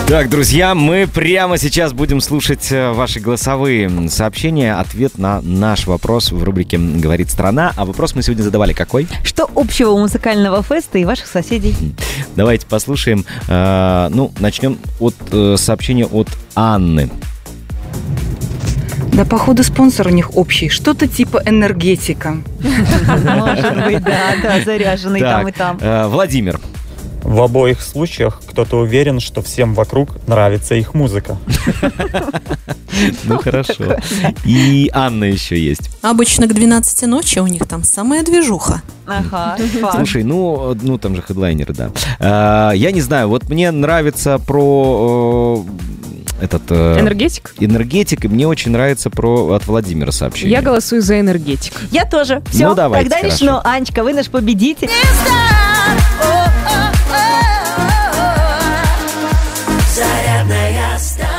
Так, друзья, мы прямо сейчас будем слушать ваши голосовые сообщения. Ответ на наш вопрос в рубрике «Говорит страна». А вопрос мы сегодня задавали какой? Что общего у музыкального феста и ваших соседей? Давайте послушаем. Начнем от сообщения от Анны. Да, походу, спонсор у них общий. Что-то типа энергетика. Может быть, да, заряженный там и там. Владимир. В обоих случаях кто-то уверен, что всем вокруг нравится их музыка. Ну, хорошо. И Анна еще есть. Обычно к 12 ночи у них там самая движуха. Ага. Слушай, там же хедлайнеры, да. Я не знаю, вот мне нравится про... Энергетик? Энергетик, и мне очень нравится от Владимира сообщение. Я голосую за энергетик. Я тоже. Все, Ну, давайте, тогда хорошо. решено. Анечка, вы наш победитель. Зарядная станция.